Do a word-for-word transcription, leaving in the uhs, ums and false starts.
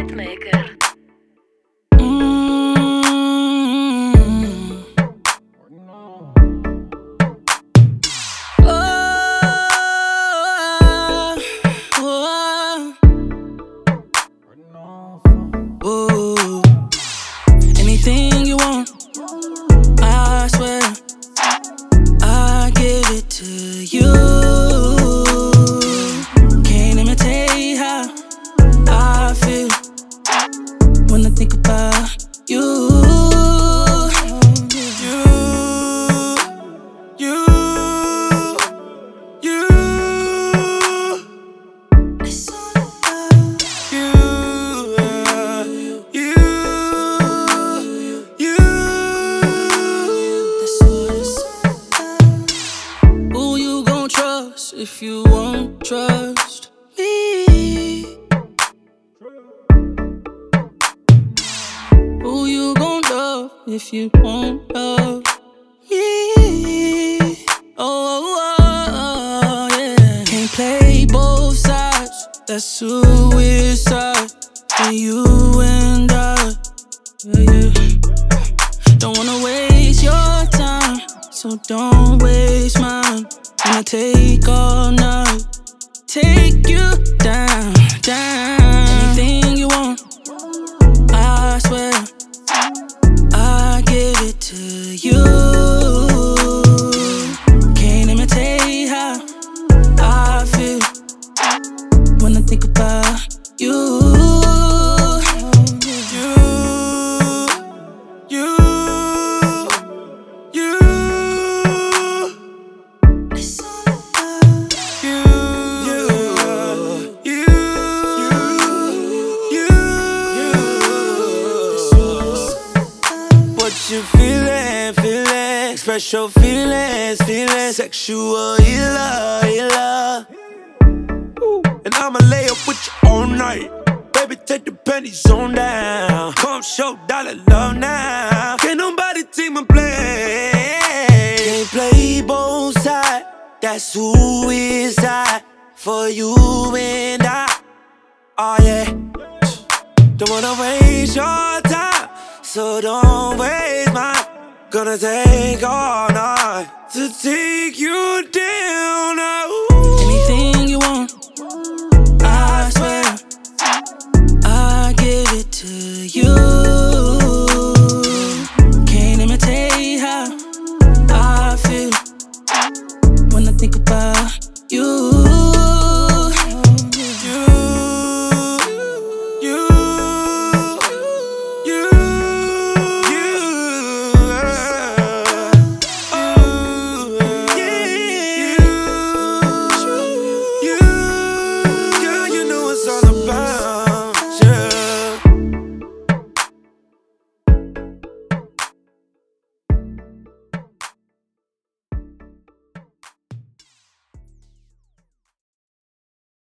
Beatmaker. Ooh, anything you want, I swear, I give it to you. Can't imitate how I feel when I think about you. You, you, you. It's all about you. You, you, that's what it's about. Who you gon' trust if you won't trust me? Who you gon' love if you won't love me? Oh, oh, oh, yeah. Can't play both sides, that's suicide for you and I. Yeah, yeah. Don't wanna waste your time, so don't waste mine. Wanna take all night, take you down, down. Anything you want, I swear, I give it to you. Can't imitate how I feel when I think about you. You, you, you. It's all about you, you, you, you, you. What you feeling, feeling? Express your feelings, feelings. Sexual healer, healer. And I'ma lay up with you all night. Baby, take the panties on down. Come show dollar love now. Can't nobody take my place. Can't play both sides. That's who is I for you and I. Oh yeah. Don't wanna waste your time, so don't waste mine. Gonna take all night to take you down. Oh. Anything you want, I swear, I give it to you.